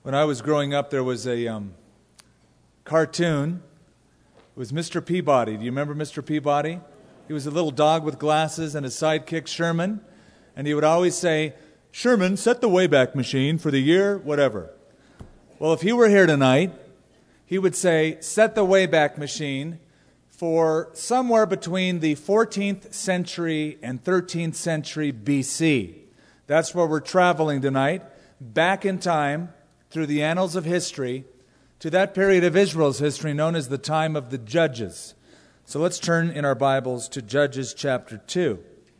When I was growing up, there was a cartoon. It was Mr. Peabody. Do you remember Mr. Peabody? He was a little dog with glasses and his sidekick, Sherman. And he would always say, "Sherman, set the Wayback Machine for the year, whatever." Well, if he were here tonight, he would say, set the Wayback Machine for somewhere between the 14th century and 13th century BC. That's where we're traveling tonight, back in time, through the annals of history, to that period of Israel's history known as the time of the Judges. So let's turn in our Bibles to Judges chapter 2.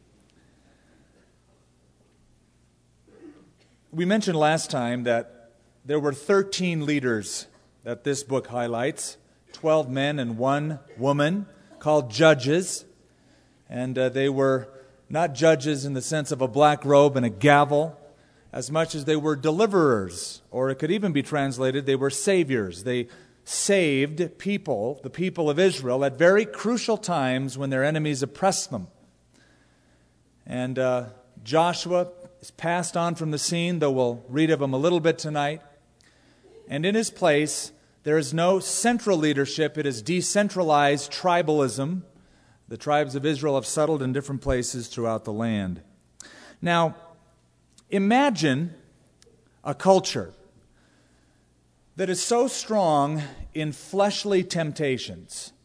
We mentioned last time that there were 13 leaders that this book highlights, 12 men and 1 woman, called judges. And they were not judges in the sense of a black robe and a gavel, as much as they were deliverers, or it could even be translated, they were saviors. They saved people, the people of Israel, at very crucial times when their enemies oppressed them. And Joshua is passed on from the scene, though we'll read of him a little bit tonight. And in his place, there is no central leadership. It is decentralized tribalism. The tribes of Israel have settled in different places throughout the land. Now, imagine a culture that is so strong in fleshly temptations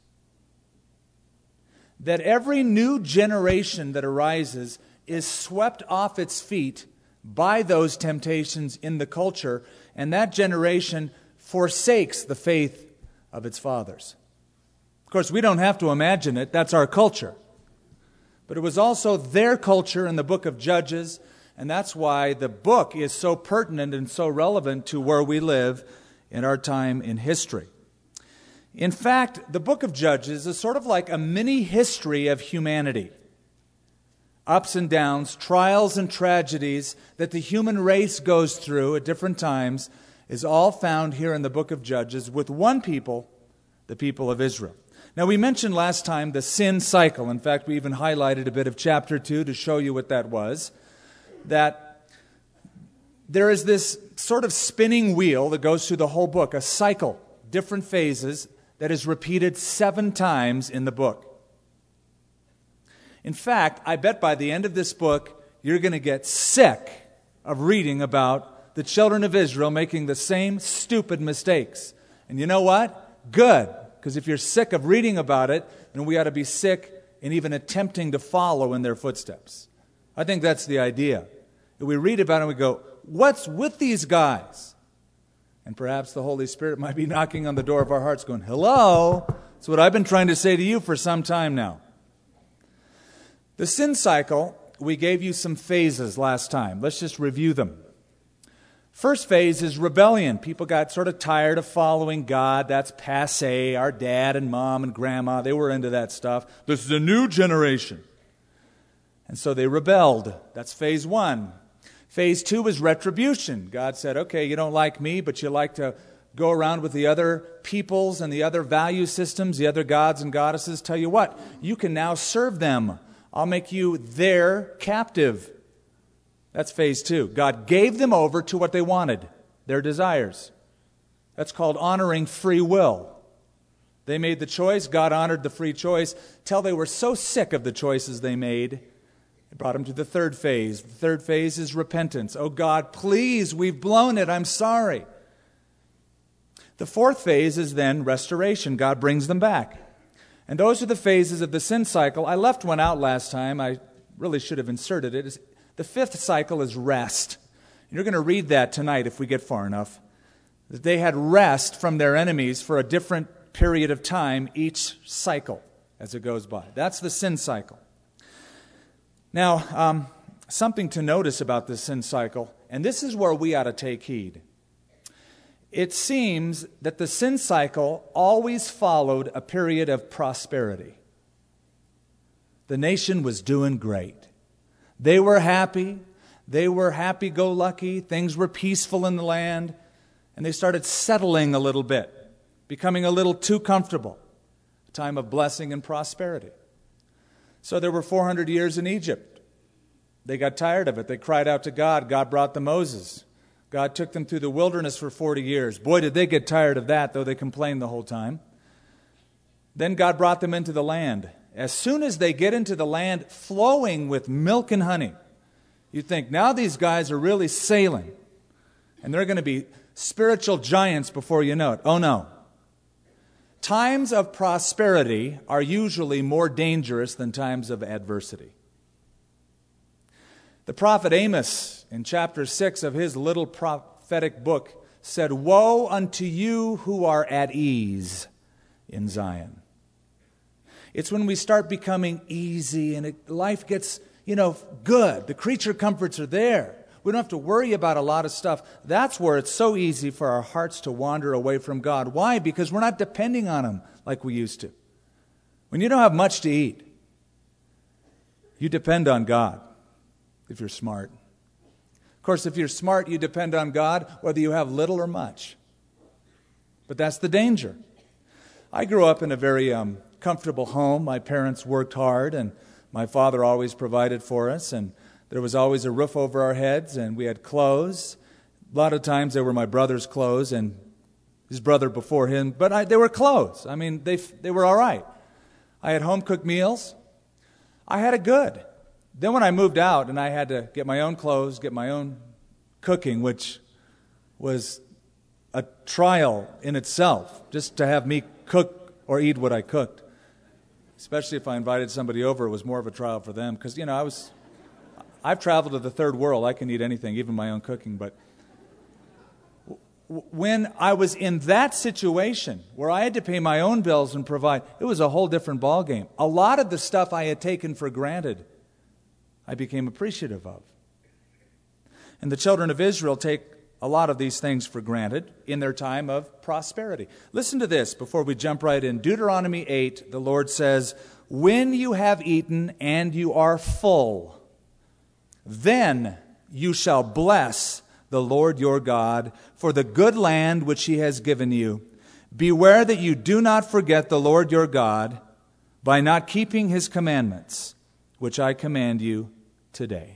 that every new generation that arises is swept off its feet by those temptations in the culture, and that generation forsakes the faith of its fathers. Of course, we don't have to imagine it. That's our culture. But it was also their culture in the book of Judges, and that's why the book is so pertinent and so relevant to where we live in our time in history. In fact, the book of Judges is sort of like a mini history of humanity. Ups and downs, trials and tragedies that the human race goes through at different times is all found here in the book of Judges with one people, the people of Israel. Now, we mentioned last time the sin cycle. In fact, we even highlighted a bit of chapter 2 to show you what that was. That there is this sort of spinning wheel that goes through the whole book, a cycle, different phases, that is repeated 7 times in the book. In fact, I bet by the end of this book, you're going to get sick of reading about the children of Israel making the same stupid mistakes. And you know what? Good, because if you're sick of reading about it, then we ought to be sick in even attempting to follow in their footsteps. I think that's the idea. That we read about it and we go, what's with these guys? And perhaps the Holy Spirit might be knocking on the door of our hearts going, hello? That's what I've been trying to say to you for some time now. The sin cycle, we gave you some phases last time. Let's just review them. First phase is rebellion. People got sort of tired of following God. That's passé. Our dad and mom and grandma, they were into that stuff. This is a new generation. And so they rebelled. That's phase 1. Phase 2 is retribution. God said, okay, you don't like me, but you like to go around with the other peoples and the other value systems, the other gods and goddesses. Tell you what, you can now serve them. I'll make you their captive. That's phase 2. God gave them over to what they wanted, their desires. That's called honoring free will. They made the choice. God honored the free choice till they were so sick of the choices they made. It brought them to the third phase. The third phase is repentance. Oh God, please, we've blown it. I'm sorry. The fourth phase is then restoration. God brings them back. And those are the phases of the sin cycle. I left one out last time. I really should have inserted it. The fifth cycle is rest. You're going to read that tonight if we get far enough. That they had rest from their enemies for a different period of time each cycle as it goes by. That's the sin cycle. Now, something to notice about this sin cycle, and this is where we ought to take heed. It seems that the sin cycle always followed a period of prosperity. The nation was doing great. They were happy. They were happy-go-lucky. Things were peaceful in the land. And they started settling a little bit, becoming a little too comfortable. A time of blessing and prosperity. So there were 400 years in Egypt. They got tired of it. They cried out to God. God brought them Moses. God took them through the wilderness for 40 years. Boy, did they get tired of that, though they complained the whole time. Then God brought them into the land. As soon as they get into the land flowing with milk and honey, you think, now these guys are really sailing, and they're going to be spiritual giants before you know it. Oh, no. Times of prosperity are usually more dangerous than times of adversity. The prophet Amos, in chapter 6 of his little prophetic book, said, "Woe unto you who are at ease in Zion." It's when we start becoming easy and life gets, good. The creature comforts are there. We don't have to worry about a lot of stuff. That's where it's so easy for our hearts to wander away from God. Why? Because we're not depending on Him like we used to. When you don't have much to eat, you depend on God if you're smart. Of course, if you're smart, you depend on God whether you have little or much. But that's the danger. I grew up in a very comfortable home. My parents worked hard, and my father always provided for us, and there was always a roof over our heads, and we had clothes. A lot of times they were my brother's clothes and his brother before him, but they were clothes. I mean, they were all right. I had home-cooked meals. I had it good. Then when I moved out and I had to get my own clothes, get my own cooking, which was a trial in itself, just to have me cook or eat what I cooked. Especially if I invited somebody over, it was more of a trial for them. Because, I've traveled to the third world. I can eat anything, even my own cooking. But when I was in that situation where I had to pay my own bills and provide, it was a whole different ballgame. A lot of the stuff I had taken for granted, I became appreciative of. And the children of Israel take a lot of these things for granted in their time of prosperity. Listen to this before we jump right in. Deuteronomy 8, the Lord says, "When you have eaten and you are full, then you shall bless the Lord your God for the good land which He has given you. Beware that you do not forget the Lord your God by not keeping His commandments, which I command you today."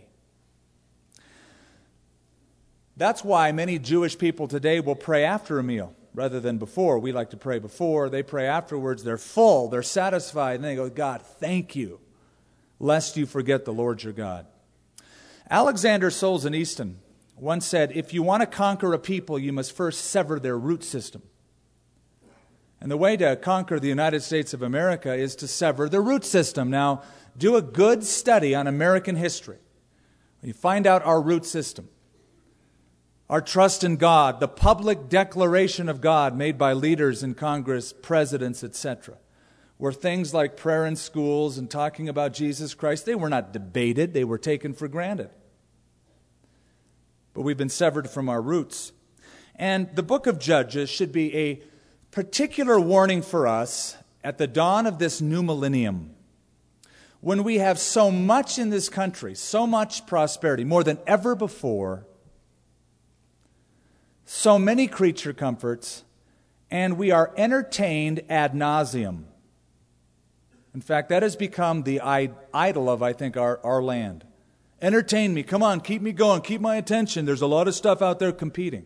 That's why many Jewish people today will pray after a meal rather than before. We like to pray before. They pray afterwards. They're full. They're satisfied. And they go, "God, thank you, lest you forget the Lord your God." Alexander Solzhenitsyn once said, "If you want to conquer a people, you must first sever their root system." And the way to conquer the United States of America is to sever the root system. Now, do a good study on American history. You find out our root system. Our trust in God, the public declaration of God made by leaders in Congress, presidents, etc., were things like prayer in schools and talking about Jesus Christ. They were not debated, they were taken for granted. But we've been severed from our roots. And the book of Judges should be a particular warning for us at the dawn of this new millennium, when we have so much in this country, so much prosperity, more than ever before, so many creature comforts, and we are entertained ad nauseum. In fact, that has become the idol of, I think, our land. Entertain me. Come on, keep me going. Keep my attention. There's a lot of stuff out there competing.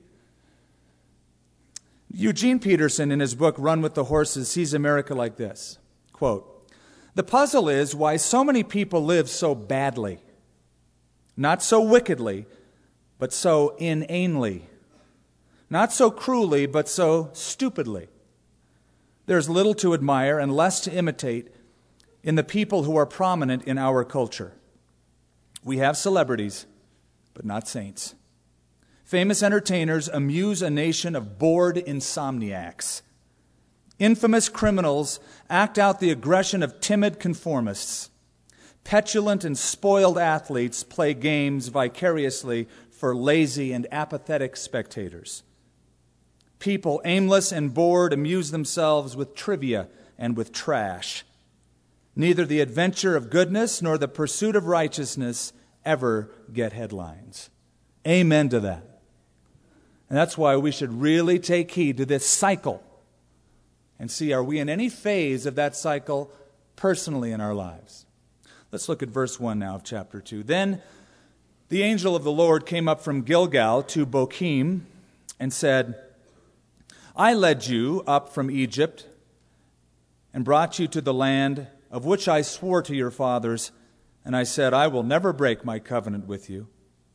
Eugene Peterson, in his book, Run with the Horses, sees America like this. Quote, "The puzzle is why so many people live so badly. Not so wickedly, but so inanely. Not so cruelly, but so stupidly. There's little to admire and less to imitate in the people who are prominent in our culture. We have celebrities, but not saints. Famous entertainers amuse a nation of bored insomniacs. Infamous criminals act out the aggression of timid conformists. Petulant and spoiled athletes play games vicariously for lazy and apathetic spectators. People, aimless and bored, amuse themselves with trivia and with trash. Neither the adventure of goodness nor the pursuit of righteousness ever get headlines." Amen to that. And that's why we should really take heed to this cycle and see, are we in any phase of that cycle personally in our lives? Let's look at verse 1 now of chapter 2. Then The angel of the Lord came up from Gilgal to Bochim and said, I led you up from Egypt and brought you to the land of which I swore to your fathers, and I said, I will never break my covenant with you.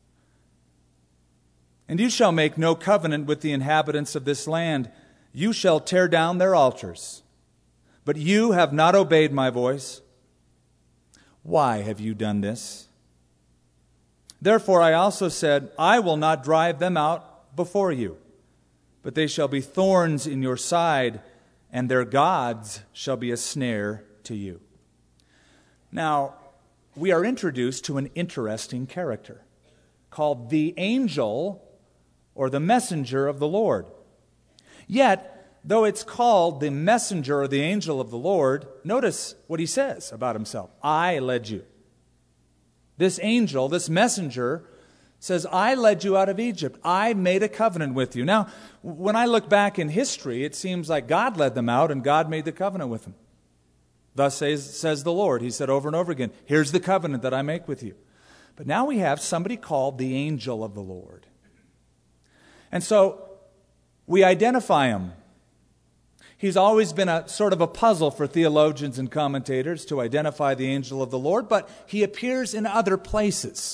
And you shall make no covenant with the inhabitants of this land. You shall tear down their altars. But you have not obeyed my voice. Why have you done this? Therefore I also said, I will not drive them out before you, but they shall be thorns in your side, and their gods shall be a snare to you. Now, we are introduced to an interesting character called the angel or the messenger of the Lord. Yet, though it's called the messenger or the angel of the Lord, notice what he says about himself. I led you. This angel, this messenger, says, I led you out of Egypt. I made a covenant with you. Now, when I look back in history, it seems like God led them out and God made the covenant with them. Thus says the Lord. He said over and over again, here's the covenant that I make with you. But now we have somebody called the angel of the Lord. And so we identify him. He's always been a sort of a puzzle for theologians and commentators to identify the angel of the Lord, but he appears in other places.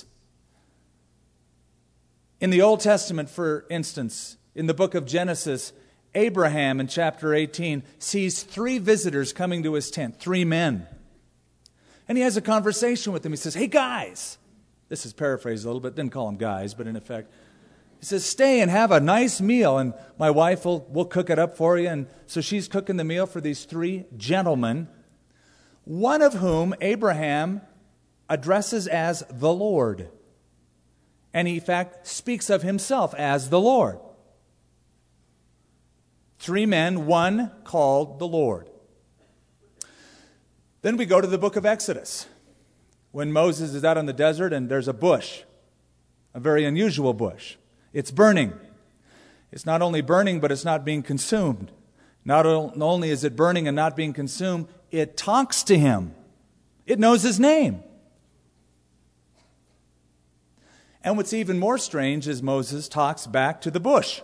In the Old Testament, for instance, in the book of Genesis, Abraham in chapter 18 sees 3 visitors coming to his tent, 3 men. And he has a conversation with them. He says, hey guys, this is paraphrased a little bit, didn't call them guys, but in effect, he says, stay and have a nice meal, and my wife will cook it up for you. And so she's cooking the meal for these 3 gentlemen, one of whom Abraham addresses as the Lord. And he, in fact, speaks of himself as the Lord. 3 men, one called the Lord. Then we go to the book of Exodus, when Moses is out in the desert and there's a bush, a very unusual bush. It's burning. It's not only burning, but it's not being consumed. Not only is it burning and not being consumed, it talks to him. It knows his name. And what's even more strange is Moses talks back to the bush.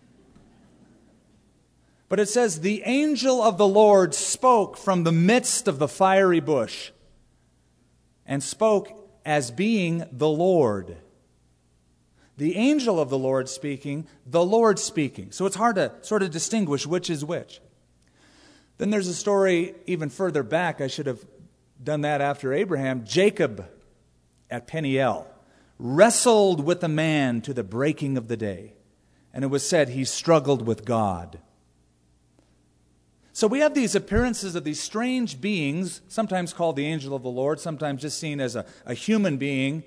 But it says, the angel of the Lord spoke from the midst of the fiery bush and spoke as being the Lord. The angel of the Lord speaking, the Lord speaking. So it's hard to sort of distinguish which is which. Then there's a story even further back. I should have done that after Abraham. Jacob at Peniel wrestled with a man to the breaking of the day. And it was said he struggled with God. So we have these appearances of these strange beings, sometimes called the angel of the Lord, sometimes just seen as a human being,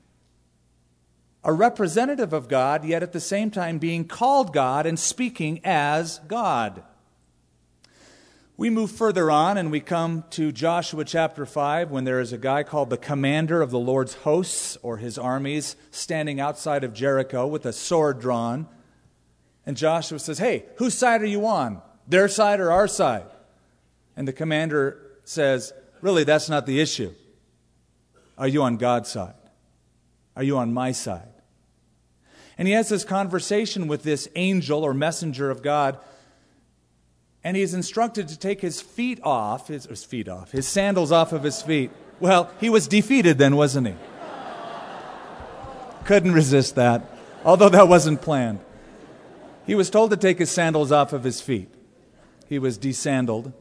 a representative of God, yet at the same time being called God and speaking as God. We move further on and we come to Joshua chapter 5 when there is a guy called the commander of the Lord's hosts or his armies standing outside of Jericho with a sword drawn. And Joshua says, hey, whose side are you on? Their side or our side? And the commander says, really, that's not the issue. Are you on God's side? Are you on my side? And he has this conversation with this angel or messenger of God, and he's instructed to take his sandals off of his feet. Well, he was defeated then, wasn't he? Couldn't resist that, although that wasn't planned. He was told to take his sandals off of his feet. He was desandaled.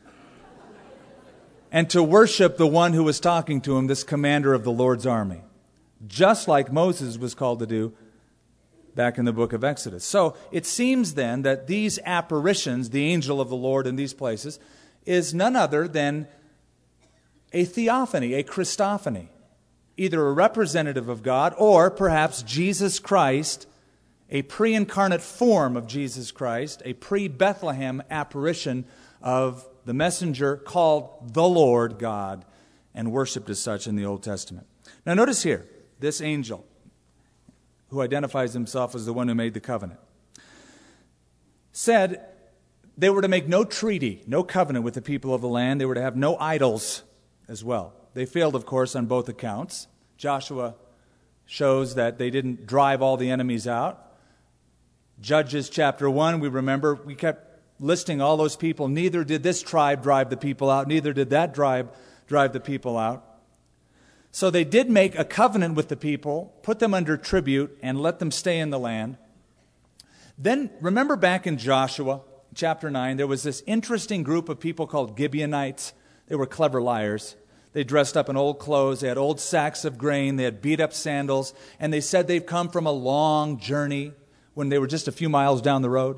And to worship the one who was talking to him, this commander of the Lord's army. Just like Moses was called to do back in the book of Exodus. So it seems then that these apparitions, the angel of the Lord in these places, is none other than a theophany, a Christophany. Either a representative of God or perhaps Jesus Christ, a pre-incarnate form of Jesus Christ, a pre-Bethlehem apparition of the messenger called the Lord God and worshipped as such in the Old Testament. Now notice here, this angel who identifies himself as the one who made the covenant said they were to make no treaty, no covenant with the people of the land. They were to have no idols as well. They failed, of course, on both accounts. Joshua shows that they didn't drive all the enemies out. Judges chapter 1, we kept listing all those people. Neither did this tribe drive the people out, neither did that tribe drive the people out. So they did make a covenant with the people, put them under tribute, and let them stay in the land. Then, remember back in Joshua chapter 9, there was this interesting group of people called Gibeonites. They were clever liars. They dressed up in old clothes, they had old sacks of grain, they had beat-up sandals, and they said they've come from a long journey when they were just a few miles down the road.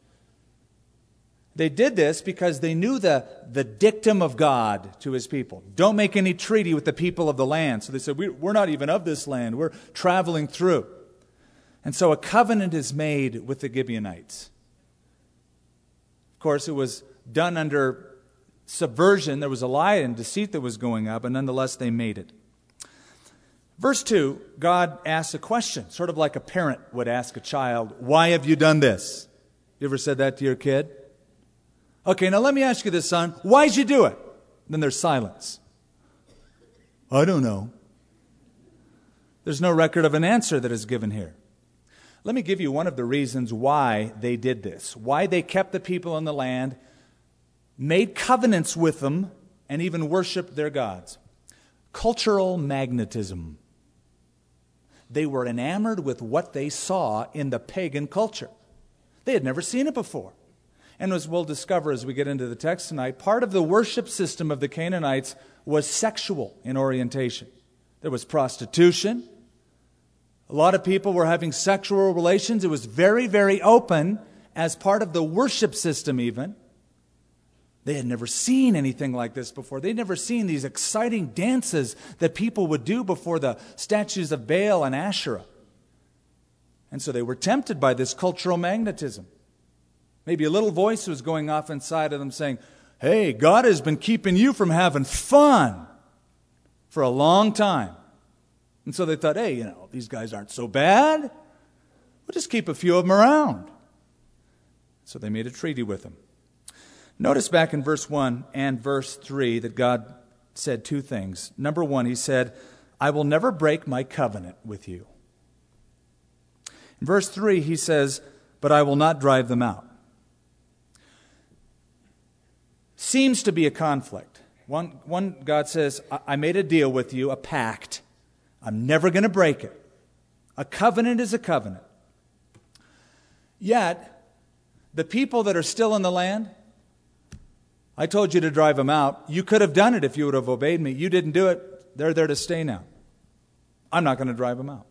They did this because they knew the dictum of God to his people. Don't make any treaty with the people of the land. So they said, we're not even of this land. We're traveling through. And so a covenant is made with the Gibeonites. Of course, it was done under subversion. There was a lie and deceit that was going up, and nonetheless they made it. Verse 2, God asks a question, sort of like a parent would ask a child, why have you done this? You ever said that to your kid? Okay, now let me ask you this, son. Why'd you do it? Then there's silence. I don't know. There's no record of an answer that is given here. Let me give you one of the reasons why they did this, why they kept the people in the land, made covenants with them, and even worshiped their gods. Cultural magnetism. They were enamored with what they saw in the pagan culture. They had never seen it before. And as we'll discover as we get into the text tonight, part of the worship system of the Canaanites was sexual in orientation. There was prostitution. A lot of people were having sexual relations. It was very, very open as part of the worship system even. They had never seen anything like this before. They'd never seen these exciting dances that people would do before the statues of Baal and Asherah. And so they were tempted by this cultural magnetism. Maybe a little voice was going off inside of them saying, hey, God has been keeping you from having fun for a long time. And so they thought, hey, these guys aren't so bad. We'll just keep a few of them around. So they made a treaty with them. Notice back in verse 1 and verse 3 that God said two things. Number one, he said, I will never break my covenant with you. In verse 3, he says, but I will not drive them out. Seems to be a conflict. One God says, I made a deal with you, a pact. I'm never going to break it. A covenant is a covenant. Yet, the people that are still in the land, I told you to drive them out. You could have done it if you would have obeyed me. You didn't do it. They're there to stay now. I'm not going to drive them out.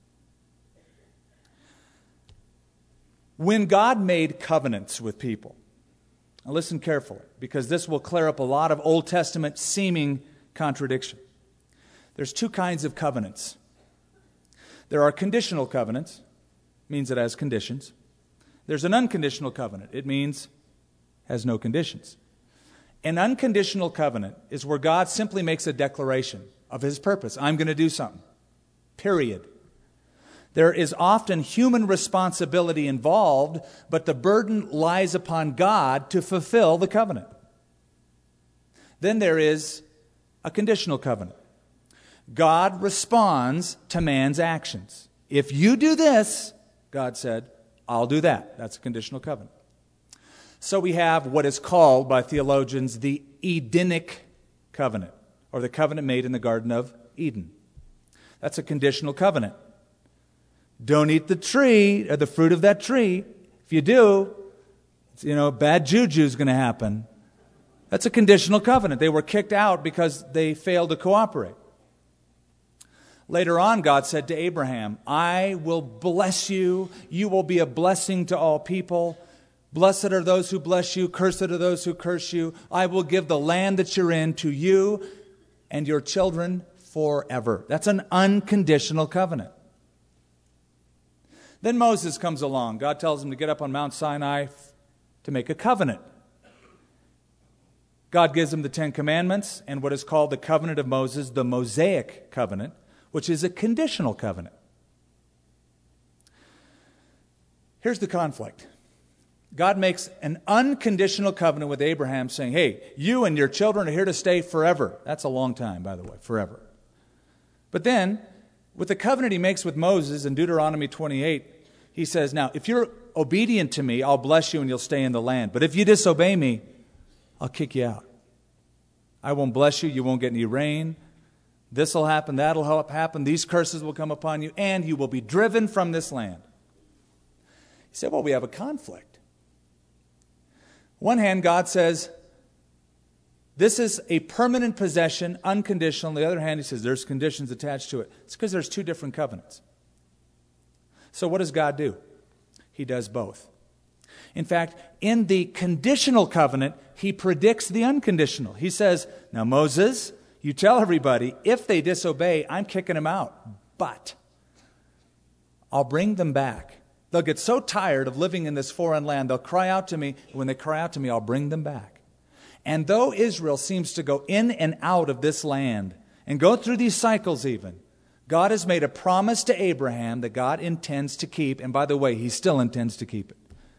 When God made covenants with people, now listen carefully, because this will clear up a lot of Old Testament seeming contradiction. There's two kinds of covenants. There are conditional covenants, means it has conditions. There's an unconditional covenant. It means has no conditions. An unconditional covenant is where God simply makes a declaration of his purpose. I'm going to do something. Period. There is often human responsibility involved, but the burden lies upon God to fulfill the covenant. Then there is a conditional covenant. God responds to man's actions. If you do this, God said, I'll do that. That's a conditional covenant. So we have what is called by theologians the Edenic covenant, or the covenant made in the Garden of Eden. That's a conditional covenant. Don't eat the tree, or the fruit of that tree. If you do, bad juju is going to happen. That's a conditional covenant. They were kicked out because they failed to cooperate. Later on, God said to Abraham, I will bless you. You will be a blessing to all people. Blessed are those who bless you. Cursed are those who curse you. I will give the land that you're in to you and your children forever. That's an unconditional covenant. Then Moses comes along. God tells him to get up on Mount Sinai to make a covenant. God gives him the Ten Commandments and what is called the covenant of Moses, the Mosaic covenant, which is a conditional covenant. Here's the conflict. God makes an unconditional covenant with Abraham saying, hey, you and your children are here to stay forever. That's a long time, by the way, forever. But then, With the covenant he makes with Moses in Deuteronomy 28, he says, now, if you're obedient to me, I'll bless you and you'll stay in the land. But if you disobey me, I'll kick you out. I won't bless you. You won't get any rain. This will happen. That'll happen. These curses will come upon you, and you will be driven from this land. He said, well, we have a conflict. One hand, God says, this is a permanent possession, unconditional. On the other hand, he says there's conditions attached to it. It's because there's two different covenants. So what does God do? He does both. In fact, in the conditional covenant, he predicts the unconditional. He says, now Moses, you tell everybody, if they disobey, I'm kicking them out. But I'll bring them back. They'll get so tired of living in this foreign land, they'll cry out to me. When they cry out to me, I'll bring them back. And though Israel seems to go in and out of this land and go through these cycles even, God has made a promise to Abraham that God intends to keep. And by the way, he still intends to keep it.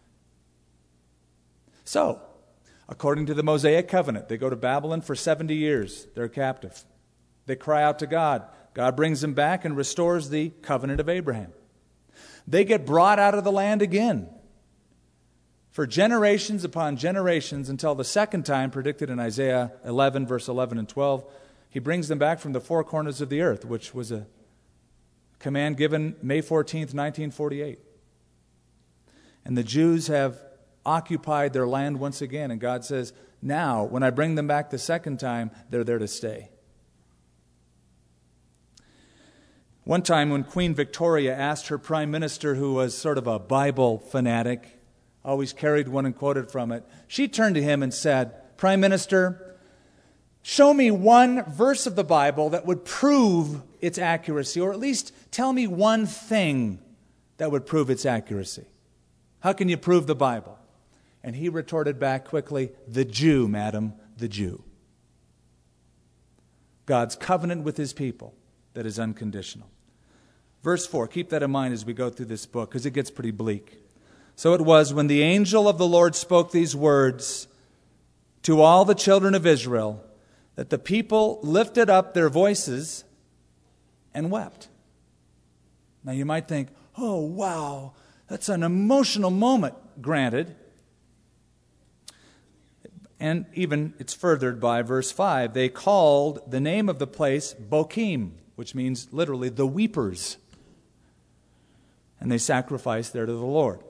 So, according to the Mosaic covenant, they go to Babylon for 70 years. They're captive. They cry out to God. God brings them back and restores the covenant of Abraham. They get brought out of the land again for generations upon generations until the second time, predicted in Isaiah 11, verse 11 and 12, he brings them back from the four corners of the earth, which was a command given May 14th, 1948. And the Jews have occupied their land once again, and God says, now, when I bring them back the second time, they're there to stay. One time when Queen Victoria asked her prime minister, who was sort of a Bible fanatic, always carried one and quoted from it, she turned to him and said, Prime Minister, show me one verse of the Bible that would prove its accuracy, or at least tell me one thing that would prove its accuracy. How can you prove the Bible? And he retorted back quickly, the Jew, madam, the Jew. God's covenant with his people that is unconditional. Verse 4, keep that in mind as we go through this book, because it gets pretty bleak. So it was when the angel of the Lord spoke these words to all the children of Israel that the people lifted up their voices and wept. Now you might think, oh wow, that's an emotional moment. Granted. And even it's furthered by verse 5. They called the name of the place Bokim, which means literally the weepers. And they sacrificed there to the Lord.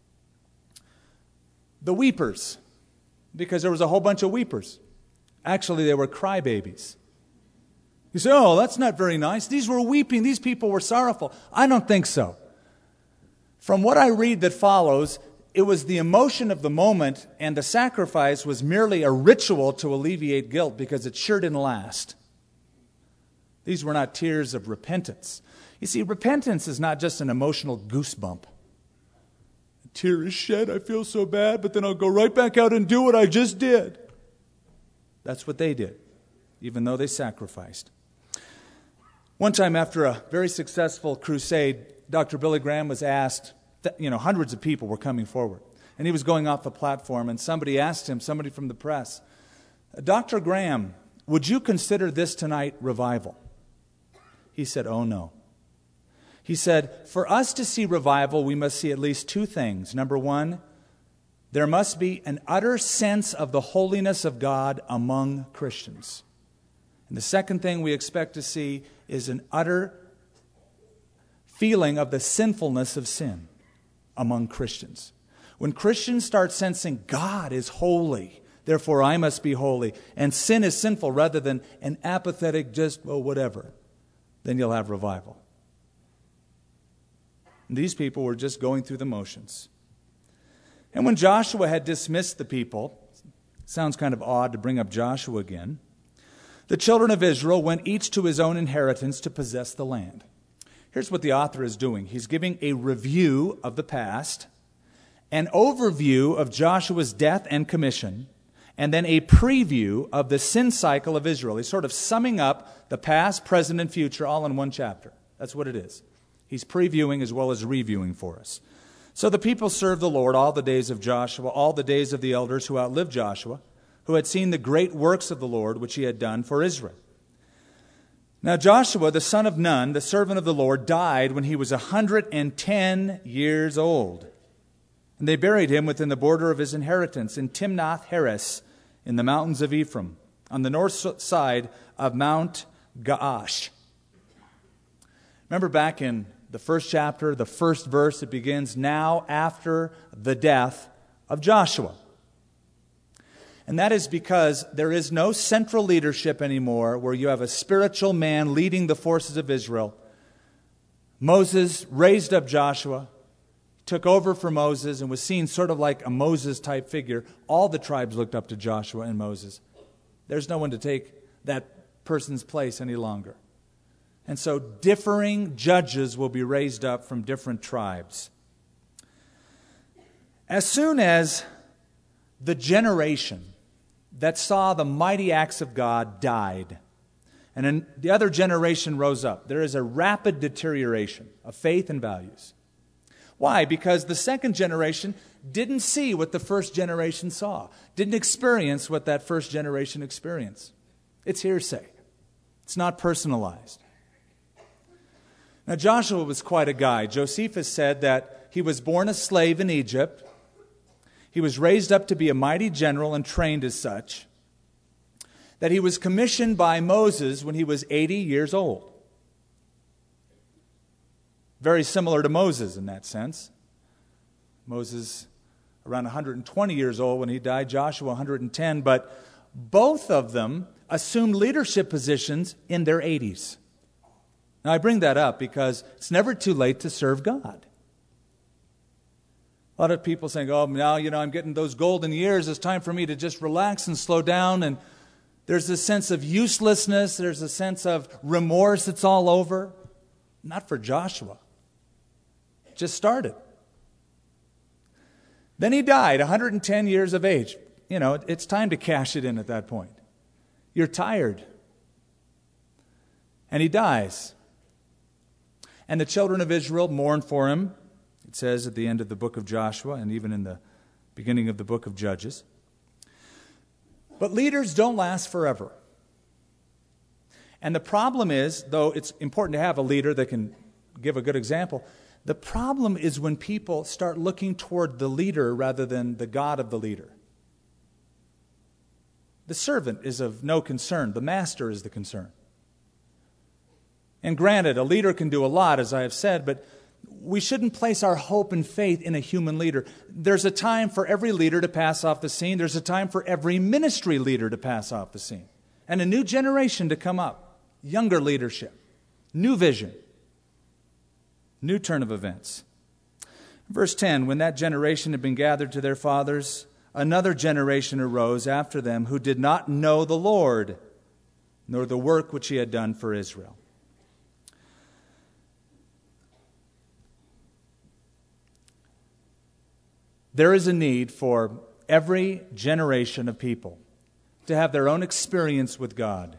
The weepers, because there was a whole bunch of weepers. Actually, they were crybabies. You say, oh, that's not very nice. These were weeping. These people were sorrowful. I don't think so. From what I read that follows, it was the emotion of the moment, and the sacrifice was merely a ritual to alleviate guilt because it sure didn't last. These were not tears of repentance. You see, repentance is not just an emotional goosebump. A tear is shed, I feel so bad, but then I'll go right back out and do what I just did. That's what they did, even though they sacrificed. One time after a very successful crusade, Dr. Billy Graham was asked, hundreds of people were coming forward. And he was going off the platform, and somebody asked him, somebody from the press, Dr. Graham, would you consider this tonight revival? He said, oh no. He said, for us to see revival, we must see at least two things. Number one, there must be an utter sense of the holiness of God among Christians. And the second thing we expect to see is an utter feeling of the sinfulness of sin among Christians. When Christians start sensing God is holy, therefore I must be holy, and sin is sinful rather than an apathetic just, whatever, then you'll have revival. And these people were just going through the motions. And when Joshua had dismissed the people, sounds kind of odd to bring up Joshua again, the children of Israel went each to his own inheritance to possess the land. Here's what the author is doing. He's giving a review of the past, an overview of Joshua's death and commission, and then a preview of the sin cycle of Israel. He's sort of summing up the past, present, and future all in one chapter. That's what it is. He's previewing as well as reviewing for us. So the people served the Lord all the days of Joshua, all the days of the elders who outlived Joshua, who had seen the great works of the Lord which he had done for Israel. Now Joshua, the son of Nun, the servant of the Lord, died when he was 110 years old. And they buried him within the border of his inheritance in Timnath-Heres, in the mountains of Ephraim, on the north side of Mount Gaash. Remember back in the first chapter, the first verse, it begins, now after the death of Joshua. And that is because there is no central leadership anymore where you have a spiritual man leading the forces of Israel. Moses raised up Joshua, took over for Moses, and was seen sort of like a Moses-type figure. All the tribes looked up to Joshua and Moses. There's no one to take that person's place any longer. And so differing judges will be raised up from different tribes. As soon as the generation that saw the mighty acts of God died, and then the other generation rose up, there is a rapid deterioration of faith and values. Why? Because the second generation didn't see what the first generation saw, didn't experience what that first generation experienced. It's hearsay. It's not personalized. Now, Joshua was quite a guy. Josephus said that he was born a slave in Egypt. He was raised up to be a mighty general and trained as such. That he was commissioned by Moses when he was 80 years old. Very similar to Moses in that sense. Moses around 120 years old when he died, Joshua 110, but both of them assumed leadership positions in their 80s. Now I bring that up because it's never too late to serve God. A lot of people saying, oh, now, I'm getting those golden years. It's time for me to just relax and slow down. And there's a sense of uselessness. There's a sense of remorse. It's all over. Not for Joshua. Just started. Then he died, 110 years of age. It's time to cash it in at that point. You're tired. And he dies. And the children of Israel mourn for him. It says at the end of the book of Joshua and even in the beginning of the book of Judges. But leaders don't last forever. And the problem is, though it's important to have a leader that can give a good example, the problem is when people start looking toward the leader rather than the God of the leader. The servant is of no concern. The master is the concern. And granted, a leader can do a lot, as I have said, but we shouldn't place our hope and faith in a human leader. There's a time for every leader to pass off the scene. There's a time for every ministry leader to pass off the scene. And a new generation to come up. Younger leadership. New vision. New turn of events. Verse 10, when that generation had been gathered to their fathers, another generation arose after them who did not know the Lord, nor the work which he had done for Israel. There is a need for every generation of people to have their own experience with God.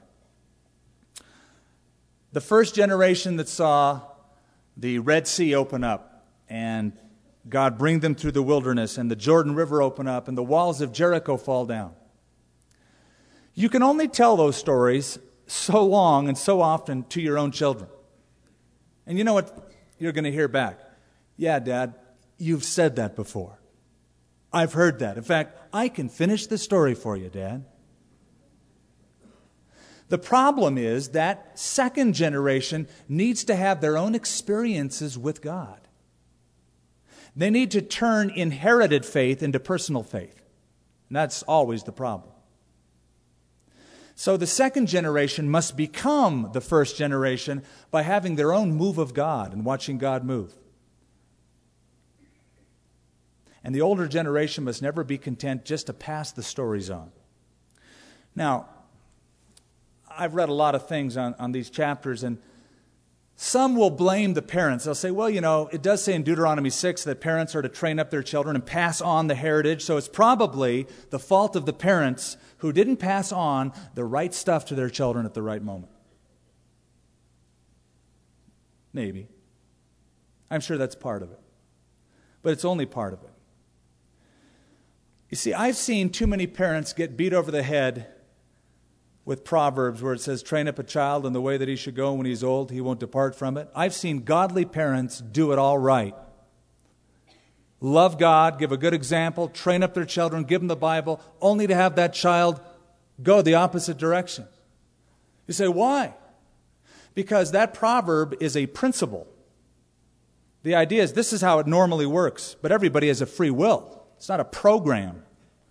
The first generation that saw the Red Sea open up and God bring them through the wilderness and the Jordan River open up and the walls of Jericho fall down. You can only tell those stories so long and so often to your own children. And you know what you're going to hear back? Yeah, Dad, you've said that before. I've heard that. In fact, I can finish the story for you, Dad. The problem is that second generation needs to have their own experiences with God. They need to turn inherited faith into personal faith. And that's always the problem. So the second generation must become the first generation by having their own move of God and watching God move. And the older generation must never be content just to pass the stories on. Now, I've read a lot of things on these chapters, and some will blame the parents. They'll say, well, it does say in Deuteronomy 6 that parents are to train up their children and pass on the heritage, so it's probably the fault of the parents who didn't pass on the right stuff to their children at the right moment. Maybe. I'm sure that's part of it. But it's only part of it. You see, I've seen too many parents get beat over the head with Proverbs where it says, train up a child in the way that he should go, and when he's old, he won't depart from it. I've seen godly parents do it all right. Love God, give a good example, train up their children, give them the Bible, only to have that child go the opposite direction. You say, why? Because that proverb is a principle. The idea is this is how it normally works, but everybody has a free will. It's not a program.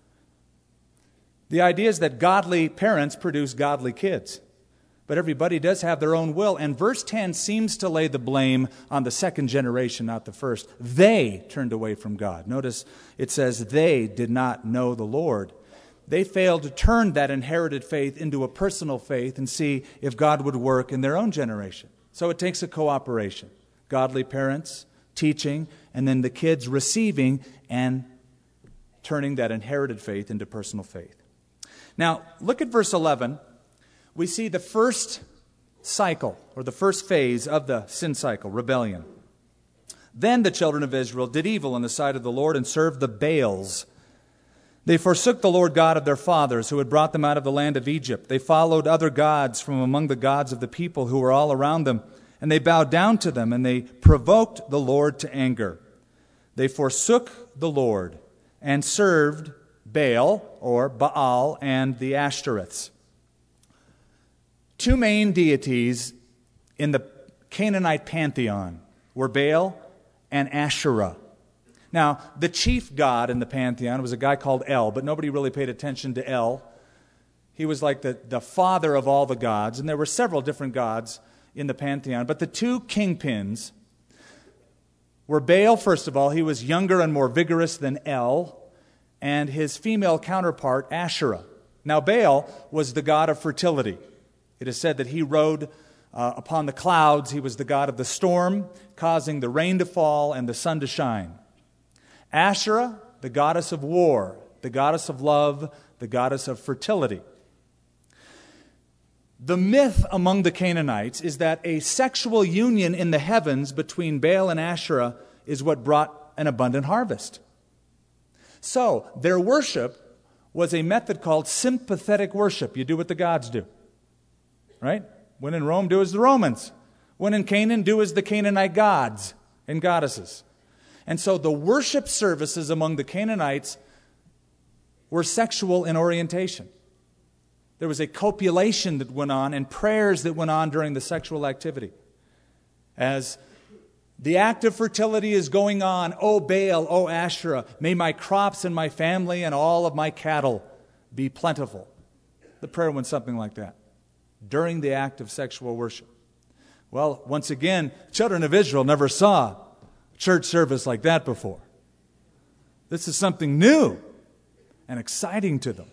The idea is that godly parents produce godly kids. But everybody does have their own will. And verse 10 seems to lay the blame on the second generation, not the first. They turned away from God. Notice it says they did not know the Lord. They failed to turn that inherited faith into a personal faith and see if God would work in their own generation. So it takes a cooperation. Godly parents teaching, and then the kids receiving and turning that inherited faith into personal faith. Now, look at verse 11. We see the first cycle, or the first phase of the sin cycle, rebellion. Then the children of Israel did evil in the sight of the Lord and served the Baals. They forsook the Lord God of their fathers, who had brought them out of the land of Egypt. They followed other gods from among the gods of the people who were all around them, and they bowed down to them, and they provoked the Lord to anger. They forsook the Lord and served Baal, or Baal, and the Ashtoreths. Two main deities in the Canaanite pantheon were Baal and Asherah. Now, the chief god in the pantheon was a guy called El, but nobody really paid attention to El. He was like the father of all the gods, and there were several different gods in the pantheon. But the two kingpins were Baal, first of all. He was younger and more vigorous than El, and his female counterpart, Asherah. Now, Baal was the god of fertility. It is said that he rode upon the clouds. He was the god of the storm, causing the rain to fall and the sun to shine. Asherah, the goddess of war, the goddess of love, the goddess of fertility. The myth among the Canaanites is that a sexual union in the heavens between Baal and Asherah is what brought an abundant harvest. So, their worship was a method called sympathetic worship. You do what the gods do. Right? When in Rome, do as the Romans. When in Canaan, do as the Canaanite gods and goddesses. And so the worship services among the Canaanites were sexual in orientation. There was a copulation that went on and prayers that went on during the sexual activity. As the act of fertility is going on, O Baal, O Asherah, may my crops and my family and all of my cattle be plentiful. The prayer went something like that during the act of sexual worship. Well, once again, children of Israel never saw a church service like that before. This is something new and exciting to them.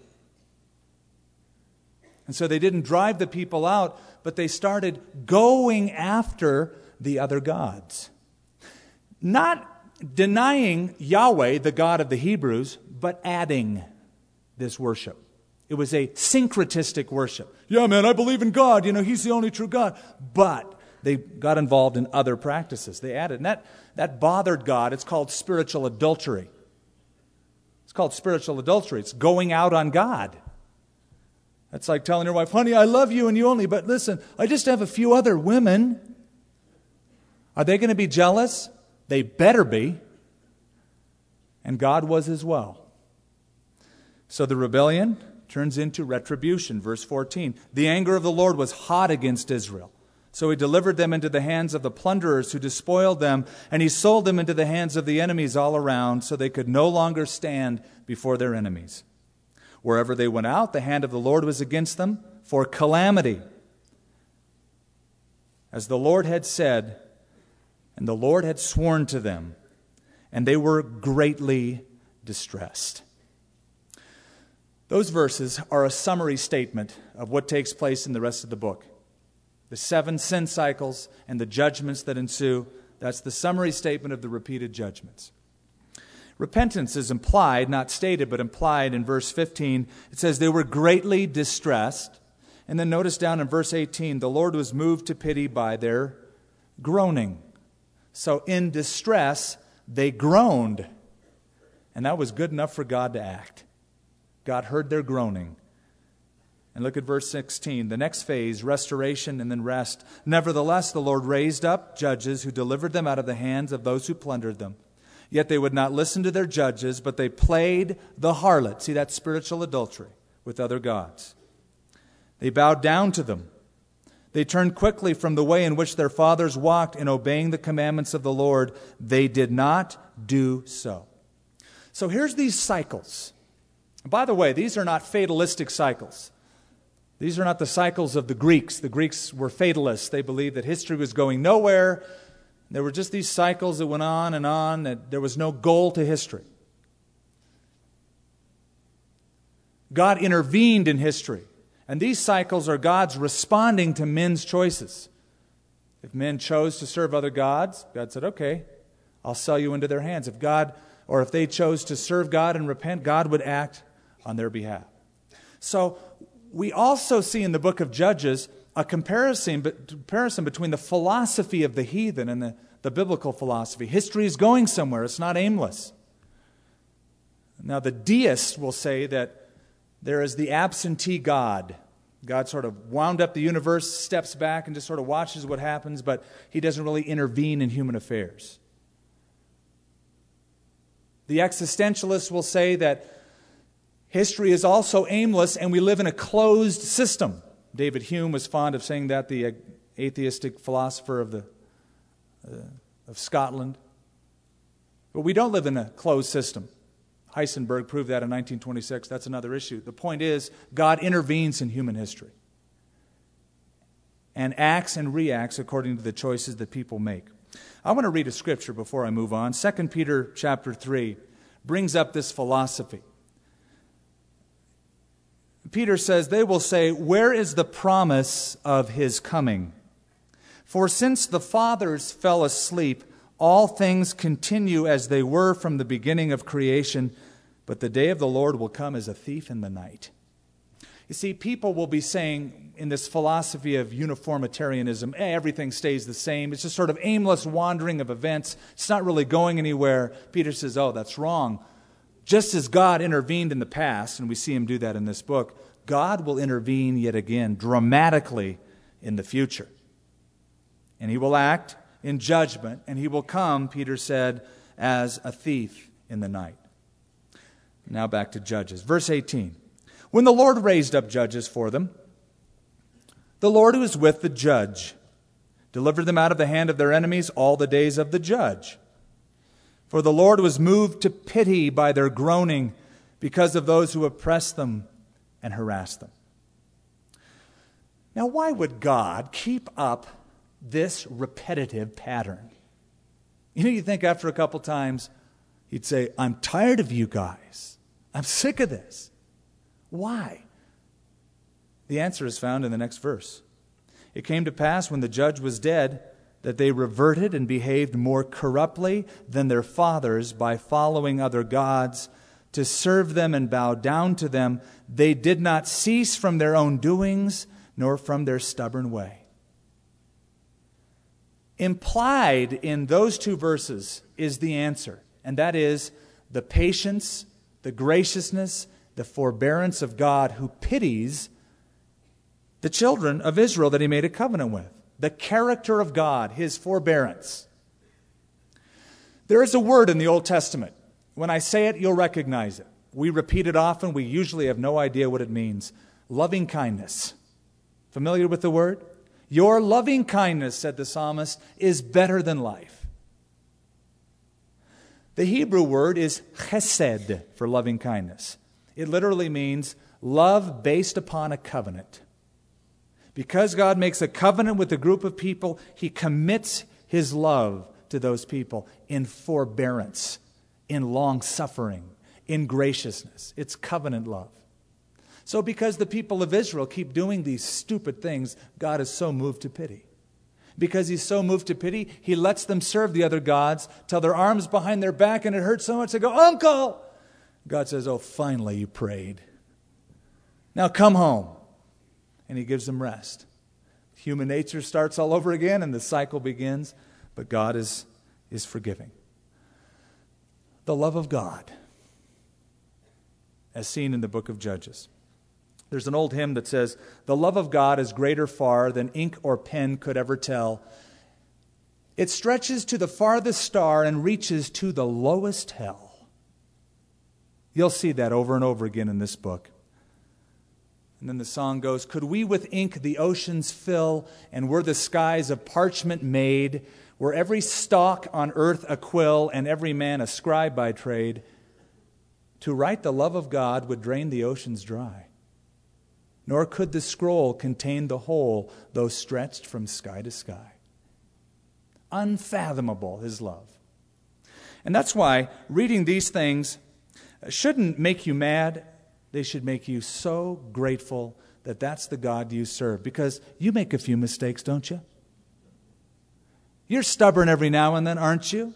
And so they didn't drive the people out, but they started going after the other gods. Not denying Yahweh, the God of the Hebrews, but adding this worship. It was a syncretistic worship. Yeah, man, I believe in God. He's the only true God. But they got involved in other practices. They added. And that bothered God. It's called spiritual adultery. It's called spiritual adultery. It's going out on God. That's like telling your wife, honey, I love you and you only, but listen, I just have a few other women. Are they going to be jealous? They better be. And God was as well. So the rebellion turns into retribution. Verse 14. The anger of the Lord was hot against Israel. So he delivered them into the hands of the plunderers who despoiled them, and he sold them into the hands of the enemies all around, so they could no longer stand before their enemies. Wherever they went out, the hand of the Lord was against them for calamity. As the Lord had said, and the Lord had sworn to them, and they were greatly distressed. Those verses are a summary statement of what takes place in the rest of the book. The 7 sin cycles and the judgments that ensue, that's the summary statement of the repeated judgments. Repentance is implied, not stated, but implied in verse 15. It says they were greatly distressed. And then notice down in verse 18, the Lord was moved to pity by their groaning. So in distress, they groaned. And that was good enough for God to act. God heard their groaning. And look at verse 16. The next phase, restoration and then rest. Nevertheless, the Lord raised up judges who delivered them out of the hands of those who plundered them. Yet they would not listen to their judges, but they played the harlot. See, that's spiritual adultery with other gods. They bowed down to them. They turned quickly from the way in which their fathers walked in obeying the commandments of the Lord. They did not do so. So here's these cycles. By the way, these are not fatalistic cycles. These are not the cycles of the Greeks. The Greeks were fatalists. They believed that history was going nowhere. There were just these cycles that went on, that there was no goal to history. God intervened in history. And these cycles are God's responding to men's choices. If men chose to serve other gods, God said, okay, I'll sell you into their hands. If they chose to serve God and repent, God would act on their behalf. So we also see in the book of Judges a comparison between the philosophy of the heathen and the biblical philosophy. History is going somewhere. It's not aimless. Now, the deists will say that there is the absentee God. God sort of wound up the universe, steps back, and just sort of watches what happens, but He doesn't really intervene in human affairs. The existentialists will say that history is also aimless and we live in a closed system. David Hume was fond of saying that, the atheistic philosopher of Scotland. But we don't live in a closed system. Heisenberg proved that in 1926. That's another issue. The point is, God intervenes in human history and acts and reacts according to the choices that people make. I want to read a scripture before I move on. 2 Peter chapter 3 brings up this philosophy. Peter says, they will say, where is the promise of His coming? For since the fathers fell asleep, all things continue as they were from the beginning of creation, but the day of the Lord will come as a thief in the night. You see, people will be saying in this philosophy of uniformitarianism, everything stays the same. It's just sort of aimless wandering of events. It's not really going anywhere. Peter says, that's wrong. Just as God intervened in the past, and we see Him do that in this book, God will intervene yet again dramatically in the future. And He will act in judgment, and He will come, Peter said, as a thief in the night. Now back to Judges. Verse 18. When the Lord raised up judges for them, the Lord who is with the judge delivered them out of the hand of their enemies all the days of the judge. For the Lord was moved to pity by their groaning because of those who oppressed them and harassed them. Now, why would God keep up this repetitive pattern? You think after a couple times, He'd say, I'm tired of you guys. I'm sick of this. Why? The answer is found in the next verse. It came to pass when the judge was dead that they reverted and behaved more corruptly than their fathers by following other gods to serve them and bow down to them. They did not cease from their own doings nor from their stubborn way. Implied in those two verses is the answer, and that is the patience, the graciousness, the forbearance of God who pities the children of Israel that He made a covenant with. The character of God, His forbearance. There is a word in the Old Testament. When I say it, you'll recognize it. We repeat it often. We usually have no idea what it means. Loving kindness. Familiar with the word? Your loving kindness, said the psalmist, is better than life. The Hebrew word is chesed for loving kindness. It literally means love based upon a covenant. Because God makes a covenant with a group of people, He commits His love to those people in forbearance, in long-suffering, in graciousness. It's covenant love. So because the people of Israel keep doing these stupid things, God is so moved to pity. Because He's so moved to pity, He lets them serve the other gods till their arms behind their back and it hurts so much they go, Uncle! God says, finally you prayed. Now come home. And He gives them rest. Human nature starts all over again and the cycle begins, but God is forgiving. The love of God, as seen in the book of Judges. There's an old hymn that says, "The love of God is greater far than ink or pen could ever tell. It stretches to the farthest star and reaches to the lowest hell." You'll see that over and over again in this book. And then the song goes, "Could we with ink the oceans fill, and were the skies of parchment made, were every stalk on earth a quill, and every man a scribe by trade, to write the love of God would drain the oceans dry. Nor could the scroll contain the whole, though stretched from sky to sky." Unfathomable, His love. And that's why reading these things shouldn't make you mad. They should make you so grateful that that's the God you serve. Because you make a few mistakes, don't you? You're stubborn every now and then, aren't you?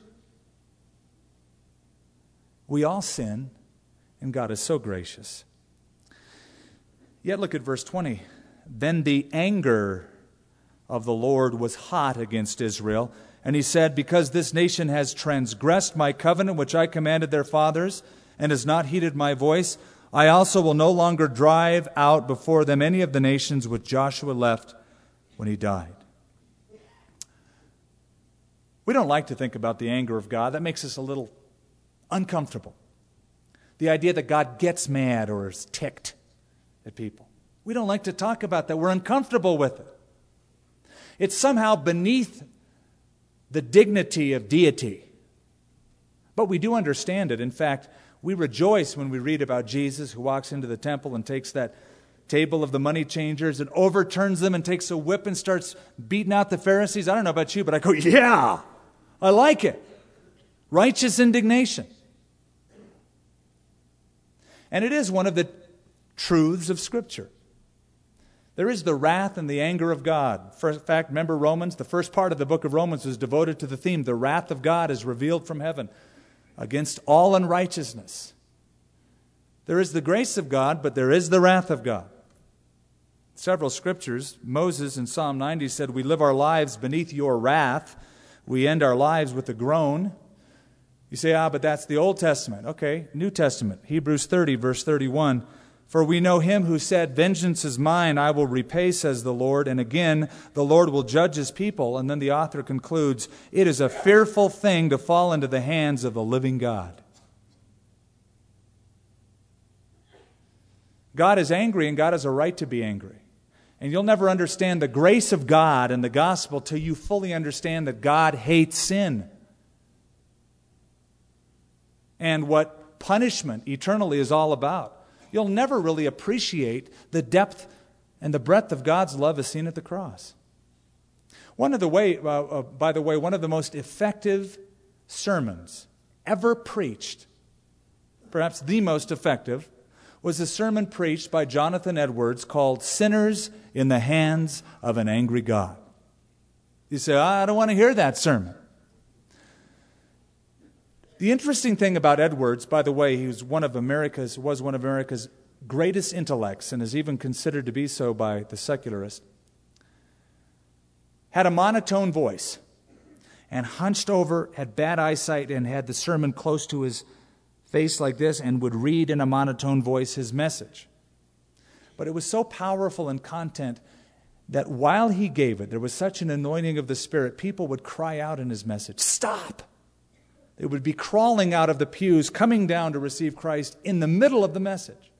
We all sin, and God is so gracious. Yet look at verse 20. "Then the anger of the Lord was hot against Israel, and He said, because this nation has transgressed my covenant which I commanded their fathers, and has not heeded my voice, I also will no longer drive out before them any of the nations which Joshua left when he died." We don't like to think about the anger of God. That makes us a little uncomfortable. The idea that God gets mad or is ticked at people. We don't like to talk about that. We're uncomfortable with it. It's somehow beneath the dignity of deity. But we do understand it. In fact, we rejoice when we read about Jesus who walks into the temple and takes that table of the money changers and overturns them and takes a whip and starts beating out the Pharisees. I don't know about you, but I go, yeah, I like it. Righteous indignation. And it is one of the truths of Scripture. There is the wrath and the anger of God. In fact, remember Romans? The first part of the book of Romans is devoted to the theme, the wrath of God is revealed from heaven against all unrighteousness. There is the grace of God, but there is the wrath of God. Several scriptures, Moses in Psalm 90 said, "We live our lives beneath your wrath. We end our lives with a groan." You say, but that's the Old Testament. Okay, New Testament, Hebrews 30, verse 31. "For we know Him who said, 'Vengeance is mine, I will repay,' says the Lord. And again, the Lord will judge His people." And then the author concludes, "It is a fearful thing to fall into the hands of the living God." God is angry, and God has a right to be angry. And you'll never understand the grace of God and the gospel till you fully understand that God hates sin. And what punishment eternally is all about. You'll never really appreciate the depth and the breadth of God's love as seen at the cross. By the way, one of the most effective sermons ever preached, perhaps the most effective, was a sermon preached by Jonathan Edwards called "Sinners in the Hands of an Angry God." You say, I don't want to hear that sermon. The interesting thing about Edwards, by the way, he was one of America's greatest intellects and is even considered to be so by the secularists, had a monotone voice and hunched over, had bad eyesight, and had the sermon close to his face like this and would read in a monotone voice his message. But it was so powerful in content that while he gave it, there was such an anointing of the Spirit, people would cry out in his message, "Stop!" They would be crawling out of the pews, coming down to receive Christ in the middle of the message.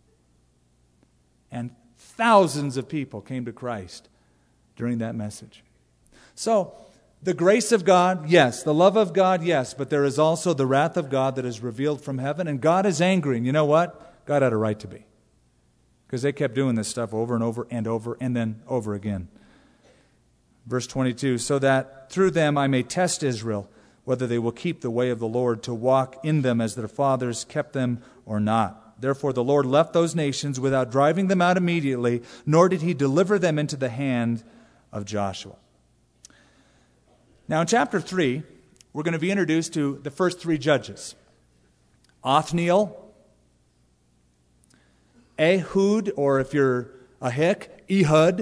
And thousands of people came to Christ during that message. So, the grace of God, yes. The love of God, yes. But there is also the wrath of God that is revealed from heaven. And God is angry. And you know what? God had a right to be. Because they kept doing this stuff over and over and over and then over again. Verse 22, "So that through them I may test Israel, whether they will keep the way of the Lord to walk in them as their fathers kept them or not. Therefore the Lord left those nations without driving them out immediately, nor did He deliver them into the hand of Joshua." Now in chapter 3, we're going to be introduced to the first three judges. Othniel, Ehud, or if you're a hick, Ehud,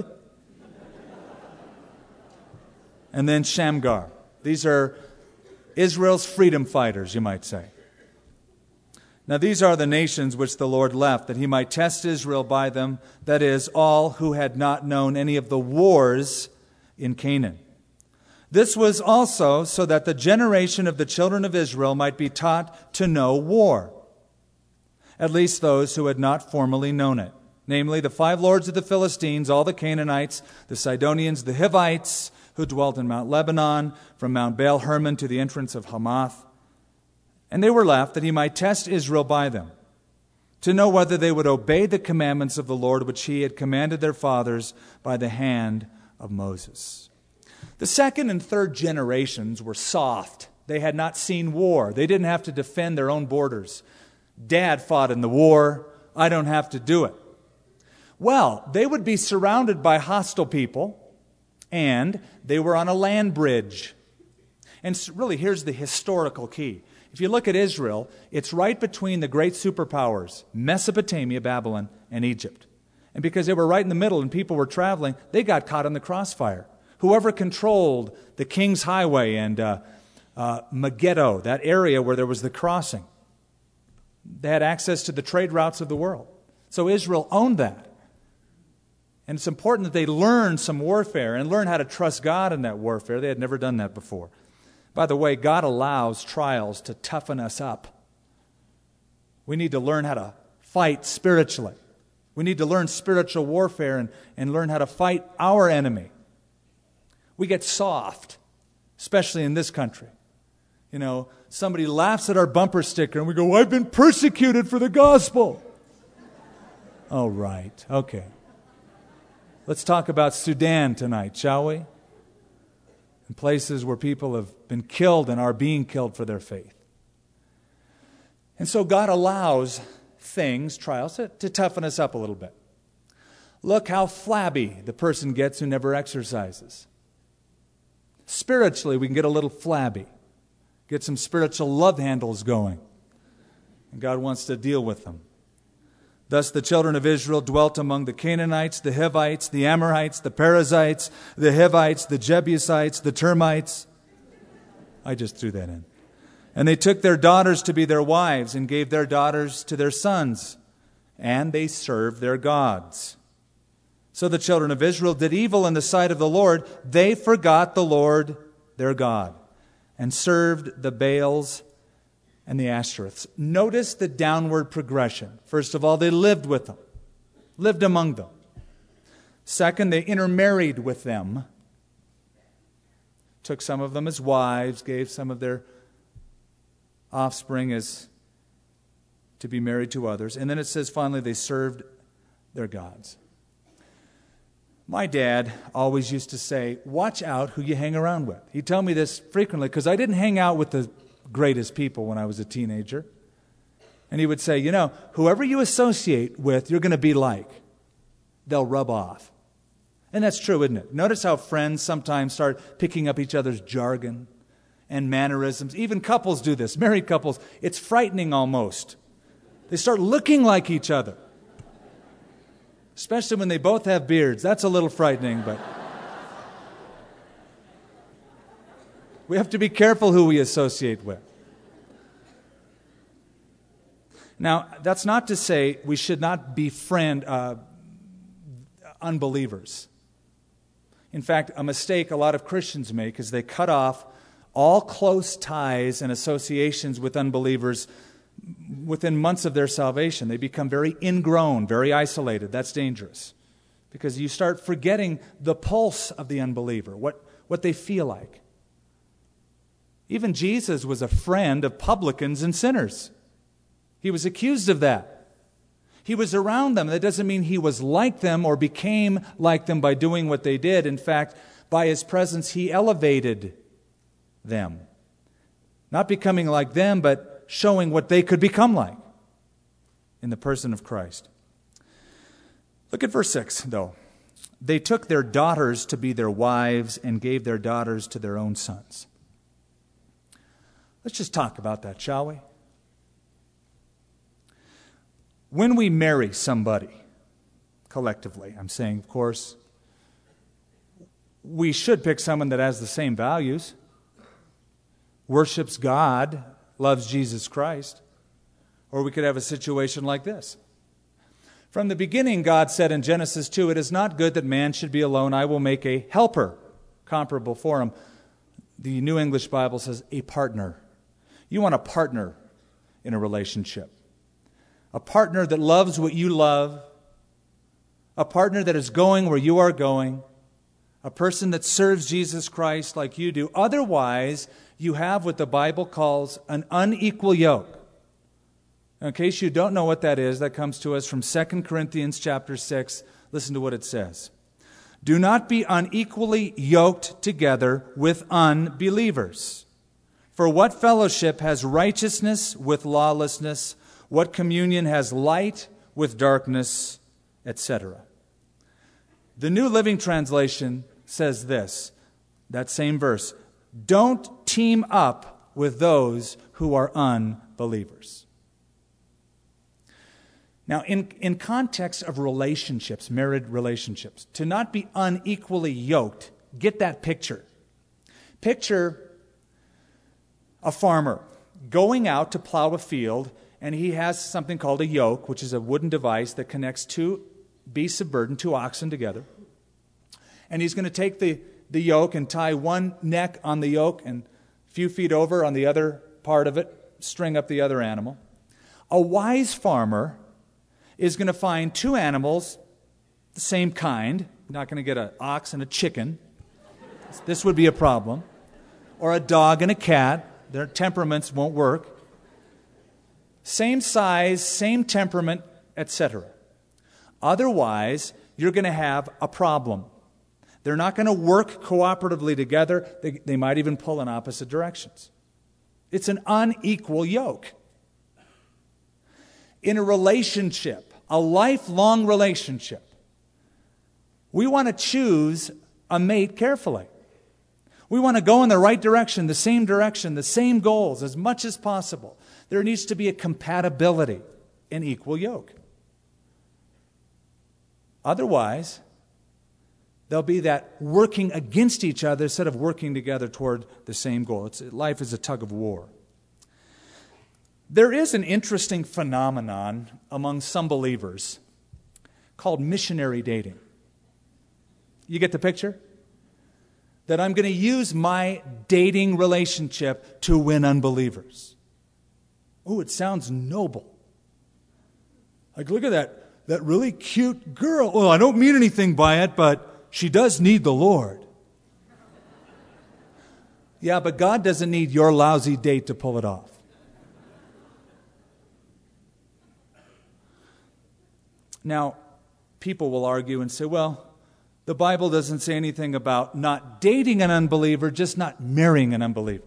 and then Shamgar. These are Israel's freedom fighters, you might say. Now these are the nations which the Lord left, that he might test Israel by them, that is, all who had not known any of the wars in Canaan. This was also so that the generation of the children of Israel might be taught to know war, at least those who had not formerly known it, namely the 5 lords of the Philistines, all the Canaanites, the Sidonians, the Hivites, who dwelt in Mount Lebanon, from Mount Baal Hermon to the entrance of Hamath. And they were left that he might test Israel by them, to know whether they would obey the commandments of the Lord which he had commanded their fathers by the hand of Moses. The second and third generations were soft. They had not seen war. They didn't have to defend their own borders. Dad fought in the war. I don't have to do it. Well, they would be surrounded by hostile people, and they were on a land bridge. And really, here's the historical key. If you look at Israel, it's right between the great superpowers, Mesopotamia, Babylon, and Egypt. And because they were right in the middle and people were traveling, they got caught in the crossfire. Whoever controlled the King's Highway and Megiddo, that area where there was the crossing, they had access to the trade routes of the world. So Israel owned that. And it's important that they learn some warfare and learn how to trust God in that warfare. They had never done that before. By the way, God allows trials to toughen us up. We need to learn how to fight spiritually. We need to learn spiritual warfare and learn how to fight our enemy. We get soft, especially in this country. You know, somebody laughs at our bumper sticker and we go, I've been persecuted for the gospel. Oh, right. Okay. Let's talk about Sudan tonight, shall we? In places where people have been killed and are being killed for their faith. And so God allows things, trials, to toughen us up a little bit. Look how flabby the person gets who never exercises. Spiritually, we can get a little flabby. Get some spiritual love handles going. And God wants to deal with them. Thus the children of Israel dwelt among the Canaanites, the Hivites, the Amorites, the Perizzites, the Hivites, the Jebusites, the Termites. I just threw that in. And they took their daughters to be their wives and gave their daughters to their sons. And they served their gods. So the children of Israel did evil in the sight of the Lord. They forgot the Lord their God and served the Baals and the Ashtoreths. Notice the downward progression. First of all, they lived with them, lived among them. Second, they intermarried with them, took some of them as wives, gave some of their offspring as to be married to others. And then it says finally they served their gods. My dad always used to say, watch out who you hang around with. He'd tell me this frequently because I didn't hang out with the greatest people when I was a teenager. And he would say, you know, whoever you associate with, you're going to be like. They'll rub off. And that's true, isn't it? Notice how friends sometimes start picking up each other's jargon and mannerisms. Even couples do this, married couples. It's frightening almost. They start looking like each other. Especially when they both have beards. That's a little frightening, but we have to be careful who we associate with. Now, that's not to say we should not befriend unbelievers. In fact, a mistake a lot of Christians make is they cut off all close ties and associations with unbelievers within months of their salvation. They become very ingrown, very isolated. That's dangerous because you start forgetting the pulse of the unbeliever, what they feel like. Even Jesus was a friend of publicans and sinners. He was accused of that. He was around them. That doesn't mean he was like them or became like them by doing what they did. In fact, by his presence, he elevated them. Not becoming like them, but showing what they could become like in the person of Christ. Look at verse 6, though. They took their daughters to be their wives and gave their daughters to their own sons. Let's just talk about that, shall we? When we marry somebody, collectively, I'm saying, of course, we should pick someone that has the same values, worships God, loves Jesus Christ. Or we could have a situation like this. From the beginning, God said in Genesis 2, "It is not good that man should be alone. I will make a helper," comparable for him. The New English Bible says a partner. You want a partner in a relationship. A partner that loves what you love. A partner that is going where you are going. A person that serves Jesus Christ like you do. Otherwise, you have what the Bible calls an unequal yoke. In case you don't know what that is, that comes to us from 2 Corinthians chapter 6. Listen to what it says. "Do not be unequally yoked together with unbelievers. For what fellowship has righteousness with lawlessness? What communion has light with darkness?" Etc. The New Living Translation says this, that same verse, "Don't team up with those who are unbelievers." Now, in context of relationships, married relationships, to not be unequally yoked, get that picture. Picture a farmer going out to plow a field, and he has something called a yoke, which is a wooden device that connects two beasts of burden, two oxen together. And he's going to take the yoke and tie one neck on the yoke and a few feet over on the other part of it, string up the other animal. A wise farmer is going to find two animals, the same kind. Not going to get an ox and a chicken. This would be a problem. Or a dog and a cat. Their temperaments won't work. Same size, same temperament, etc. Otherwise, you're going to have a problem. They're not going to work cooperatively together. They might even pull in opposite directions. It's an unequal yoke. In a relationship, a lifelong relationship, we want to choose a mate carefully. We want to go in the right direction, the same goals as much as possible. There needs to be a compatibility, an equal yoke. Otherwise, there'll be that working against each other instead of working together toward the same goal. Life is a tug of war. There is an interesting phenomenon among some believers called missionary dating. You get the picture? That I'm going to use my dating relationship to win unbelievers. Oh, it sounds noble. Like, look at that really cute girl. Well, I don't mean anything by it, but she does need the Lord. Yeah, but God doesn't need your lousy date to pull it off. Now, people will argue and say, well, the Bible doesn't say anything about not dating an unbeliever, just not marrying an unbeliever.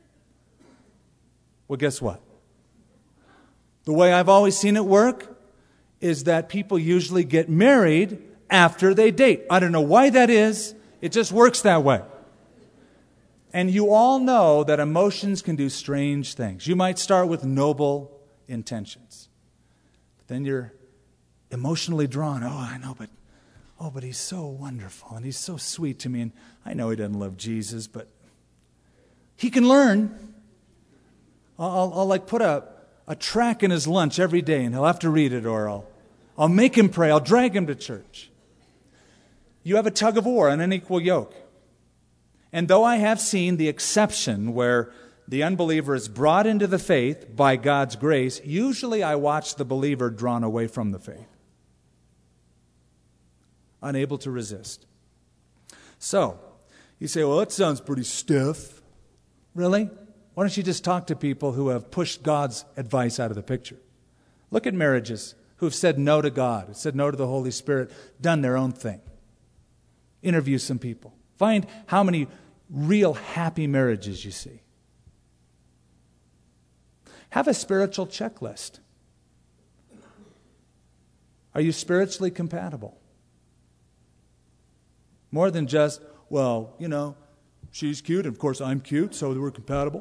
Well, guess what? The way I've always seen it work is that people usually get married after they date. I don't know why that is. It just works that way. And you all know that emotions can do strange things. You might start with noble intentions. But then you're emotionally drawn. Oh, I know, but he's so wonderful and he's so sweet to me. And I know he doesn't love Jesus, but he can learn. I'll like put a track in his lunch every day and he'll have to read it, or I'll make him pray. I'll drag him to church. You have a tug of war, an unequal yoke. And though I have seen the exception where the unbeliever is brought into the faith by God's grace, usually I watch the believer drawn away from the faith, unable to resist. So, you say, well, that sounds pretty stiff. Really? Why don't you just talk to people who have pushed God's advice out of the picture? Look at marriages who have said no to God, said no to the Holy Spirit, done their own thing. Interview some people. Find how many real happy marriages you see. Have a spiritual checklist. Are you spiritually compatible? More than just, well, you know, she's cute, and of course I'm cute, so we're compatible.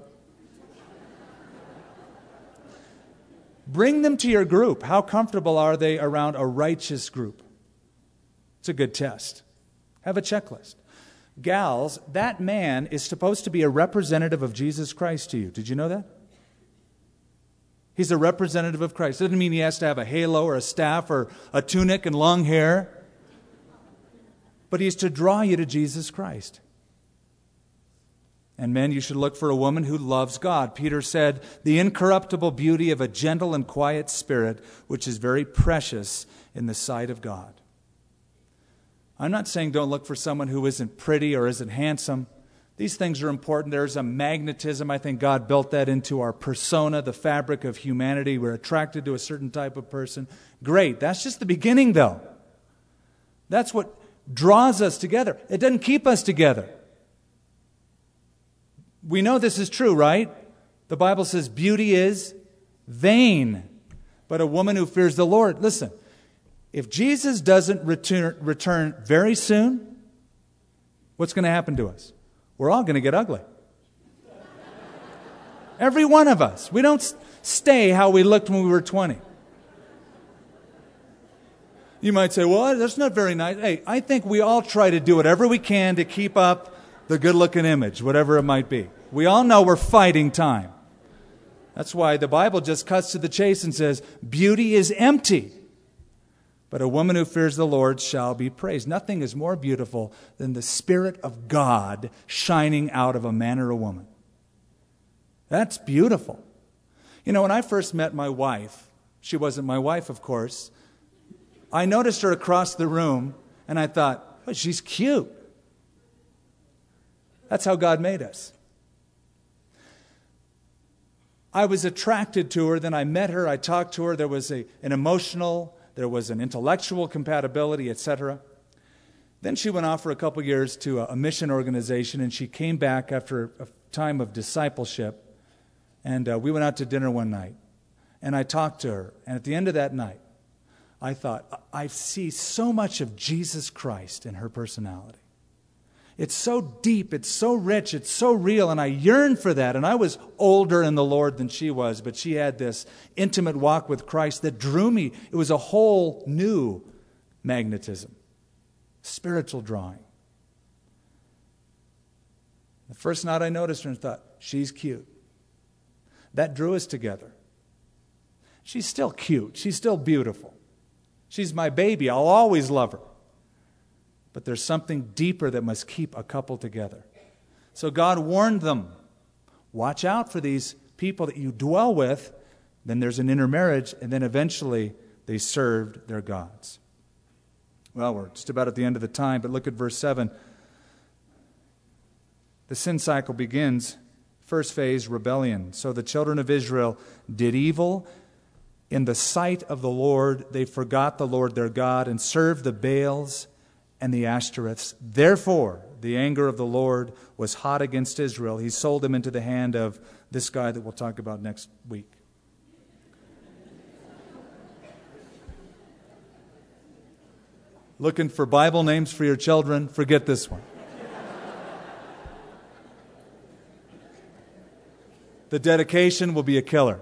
Bring them to your group. How comfortable are they around a righteous group? It's a good test. Have a checklist. Gals, that man is supposed to be a representative of Jesus Christ to you. Did you know that? He's a representative of Christ. Doesn't mean he has to have a halo or a staff or a tunic and long hair. But he's to draw you to Jesus Christ. And men, you should look for a woman who loves God. Peter said, the incorruptible beauty of a gentle and quiet spirit, which is very precious in the sight of God. I'm not saying don't look for someone who isn't pretty or isn't handsome. These things are important. There's a magnetism. I think God built that into our persona, the fabric of humanity. We're attracted to a certain type of person. Great. That's just the beginning, though. That's what draws us together. It doesn't keep us together. We know this is true, right? The Bible says beauty is vain, but a woman who fears the Lord. Listen, if Jesus doesn't return very soon, what's going to happen to us? We're all going to get ugly. Every one of us. We don't stay how we looked when we were 20. You might say, well, that's not very nice. Hey, I think we all try to do whatever we can to keep up the good-looking image, whatever it might be. We all know we're fighting time. That's why the Bible just cuts to the chase and says, beauty is empty, but a woman who fears the Lord shall be praised. Nothing is more beautiful than the Spirit of God shining out of a man or a woman. That's beautiful. You know, when I first met my wife, she wasn't my wife, of course, I noticed her across the room, and I thought, oh, she's cute. That's how God made us. I was attracted to her, then I met her, I talked to her, there was an emotional, there was an intellectual compatibility, etc. Then she went off for a couple years to a mission organization, and she came back after a time of discipleship, and we went out to dinner one night, and I talked to her, and at the end of that night, I thought, I see so much of Jesus Christ in her personality. It's so deep, it's so rich, it's so real, and I yearned for that. And I was older in the Lord than she was, but she had this intimate walk with Christ that drew me. It was a whole new magnetism, spiritual drawing. The first night I noticed her and thought, she's cute. That drew us together. She's still cute. She's still beautiful. She's my baby. I'll always love her. But there's something deeper that must keep a couple together. So God warned them, watch out for these people that you dwell with. Then there's an intermarriage, and then eventually they served their gods. Well, we're just about at the end of the time, but look at verse 7. The sin cycle begins. First phase, rebellion. So the children of Israel did evil in the sight of the Lord. They forgot the Lord their God and served the Baals and the Ashtoreths. Therefore, the anger of the Lord was hot against Israel. He sold them into the hand of this guy that we'll talk about next week. Looking for Bible names for your children? Forget this one. The dedication will be a killer.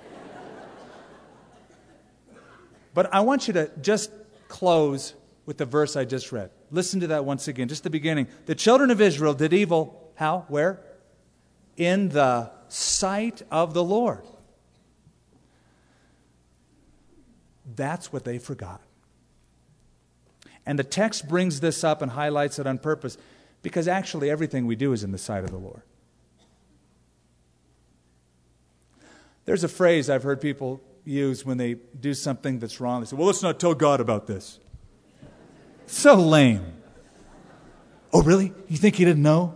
But I want you to just close with the verse I just read. Listen to that once again, just the beginning. The children of Israel did evil, how? Where? In the sight of the Lord. That's what they forgot. And the text brings this up and highlights it on purpose, because actually everything we do is in the sight of the Lord. There's a phrase I've heard people use when they do something that's wrong. They say, well, let's not tell God about this. So lame. Oh, really? You think he didn't know?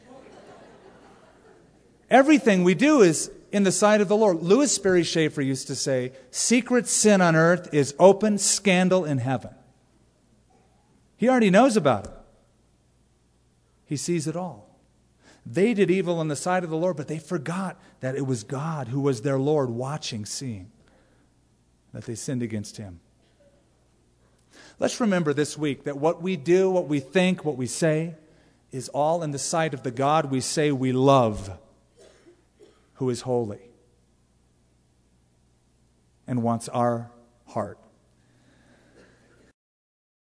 Everything we do is in the sight of the Lord. Louis Sperry Schaefer used to say, secret sin on earth is open scandal in heaven. He already knows about it. He sees it all. They did evil in the sight of the Lord, but they forgot that it was God who was their Lord, watching, seeing, that they sinned against him. Let's remember this week that what we do, what we think, what we say is all in the sight of the God we say we love, who is holy and wants our heart.